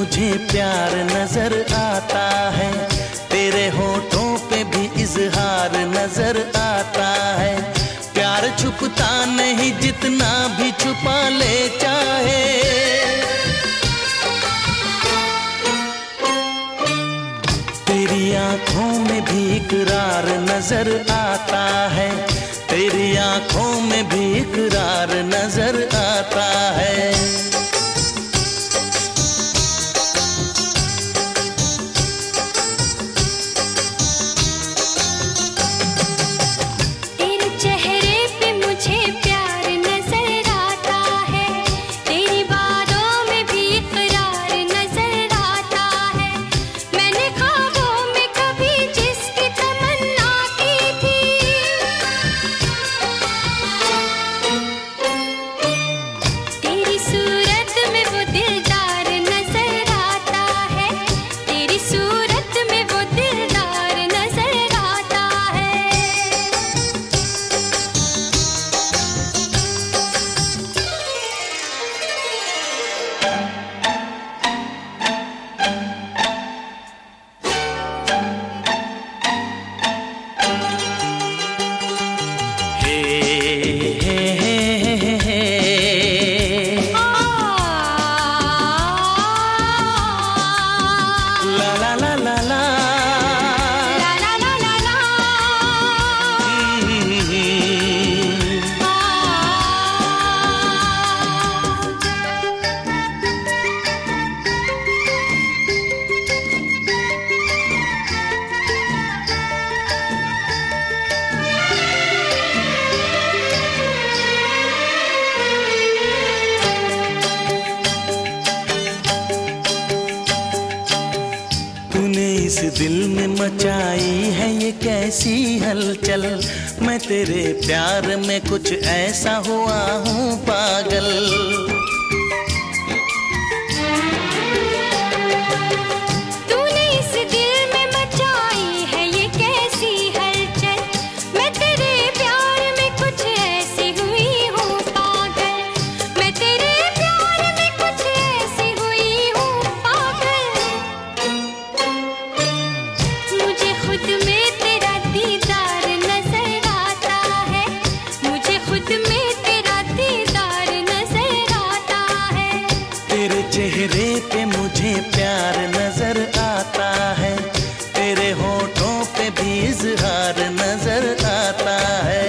मुझे प्यार नजर आता है, तेरे होठों पे भी इजहार नजर आता है। प्यार छुपता नहीं जितना भी छुपा ले चाहे, तेरी आंखों में भी इकरार नजर आता है, तेरी आंखों में भी इकरार नजर आता है। इस दिल में मचाई है ये कैसी हलचल, मैं तेरे प्यार में कुछ ऐसा हुआ हूँ पागल। तूने इस दिल में मचाई है ये कैसी हलचल, मैं तेरे प्यार में कुछ ऐसी हुई हूँ पागल। मैं तेरे प्यार में कुछ ऐसी हुई हूँ पागल। मुझे खुद में तेरा दीदार नजर आता है, मुझे खुद में तेरा दीदार नजर आता है। तेरे चेहरे पे मुझे प्यार नजर आता है, तेरे होठों पे भी इजहार नजर आता है।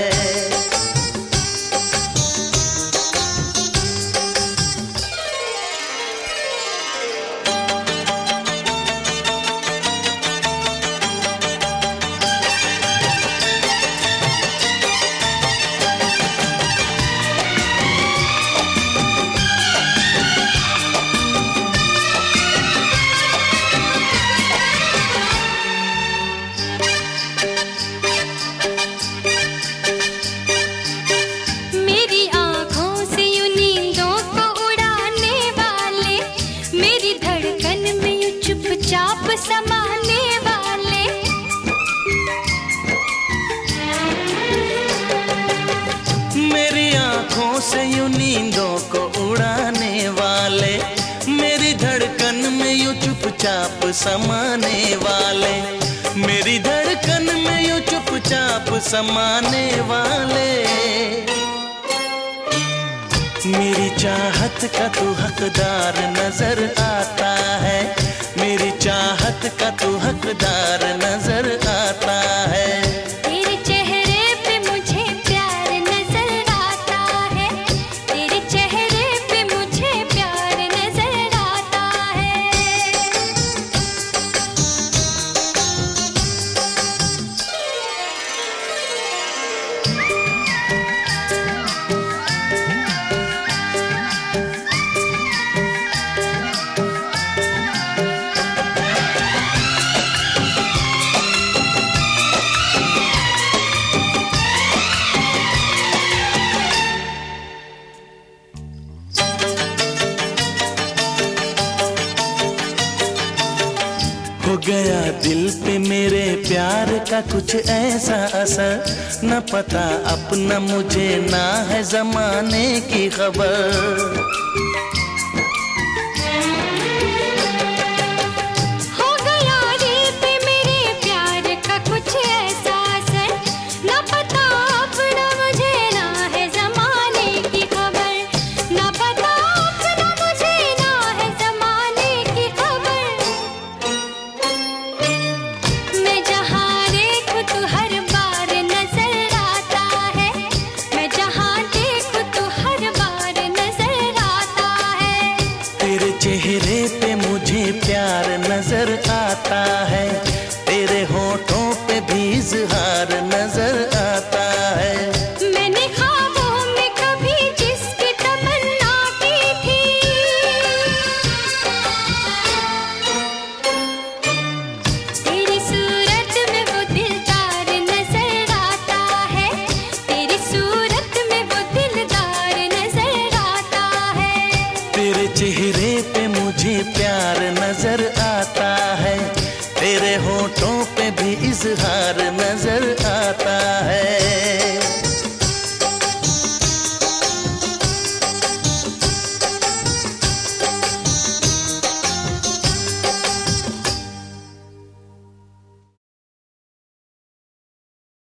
चाप समाने वाले मेरी आंखों से यूं नींदों को उड़ाने वाले, मेरी धड़कन में यूं चुपचाप समाने वाले, मेरी धड़कन में यूं चुपचाप समाने वाले। मेरी चाहत का तू हकदार नजर आता है, मेरी चाहत का तू हकदार नजर आता है। तेरे चेहरे पे मुझे प्यार नजर आता है, तेरे चेहरे पे मुझे प्यार नजर आता है। हो गया दिल पे मेरे प्यार का कुछ ऐसा असर, न पता अपना मुझे ना है जमाने की खबर। प्यार नजर